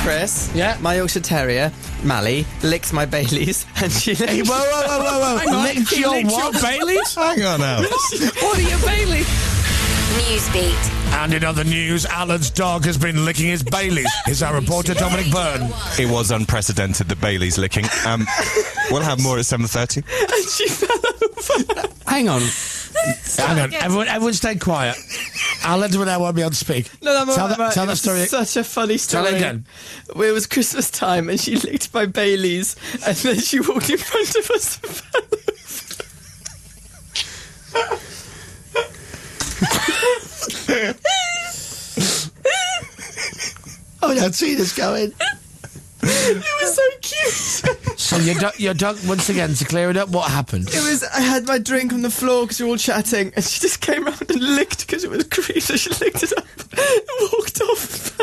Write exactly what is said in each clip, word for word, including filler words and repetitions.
Chris. Yeah. My Yorkshire Terrier, Mally, licked my Baileys, and she licked... Hey, whoa, whoa, whoa, whoa, whoa. Hang on, Licked he your licked what? your Baileys? Hang on now. What are your Baileys? Newsbeat. And in other news, Alan's dog has been licking his Baileys. Here's our reporter, Dominic Byrne. It was unprecedented, the Baileys licking. Um, we'll have more at seven thirty. And she fell over. Hang on. Hang on, everyone, everyone stay quiet. Alan will now want me on speak. No, no, I'm tell all right, that, right. tell It that was story. Such a funny Tell story. it again. It was Christmas time, and she licked my Baileys, and then she walked in front of us and fell over. Oh, I don't see this going. It was so cute. So your, do- your dog, once again, to clear it up, what happened? It was, I had my drink on the floor because we were all chatting, and she just came around and licked because it was green, so she licked it up and walked off.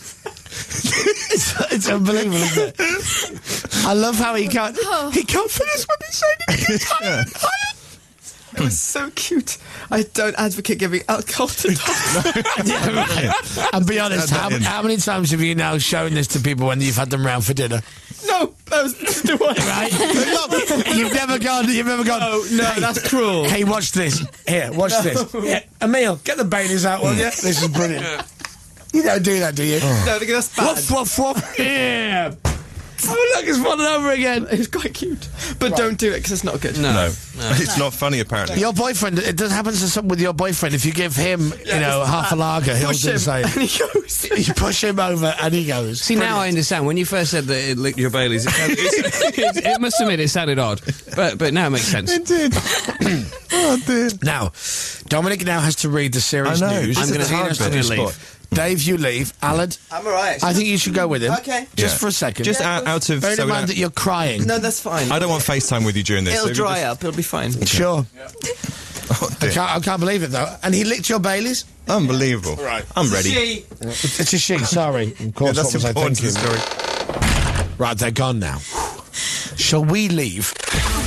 it's, it's unbelievable, isn't it? I love how he can't, he can't finish what he's saying. It was so cute. I don't advocate giving alcohol to dogs. Yeah, right. And be honest, how, how many times have you now shown this to people when you've had them round for dinner? No, that was the one. Right? You've never gone, you've never gone, No, no, hey, that's cruel. Hey, watch this. Here, watch No. this. Yeah, Emil, get the Baileys out, will you? This is brilliant. You don't do that, do you? No, because that's bad. Woof, woof, woof. Yeah. Oh, look, it's falling over again. It was quite cute. But Right. don't do it because it's not good. No. no. It's not funny, apparently. Your boyfriend, it does happen to something with your boyfriend. If you give him, you know, it's half a lager, he'll Push do the him, same. and he goes. You push him over and he goes. See, now I understand. When you first said that it licked your Baileys, it, sounded, it, it, it must admit it sounded odd. But but now it makes sense. It did. Oh, dear. Now, Dominic now has to read the series I know. news. This I'm is going the to hard I'm bit. going to leave. Dave, you leave. Alan, I'm alright. I think you should go with him. Okay. Just Yeah. for a second. Just Yeah, out, out of... Bearing so in we mind don't- that you're crying. No, that's fine. I don't want FaceTime with you during this. It'll so if you dry just- up. It'll be fine. Sure. Oh, I dear. can't, I can't believe it, though. And he licked your Baileys? Unbelievable. Right. I'm ready. She. It's, it's a she, sorry. Of Yeah, course, that's what was I important to thinking? the story. Right, they're gone now. Shall we leave?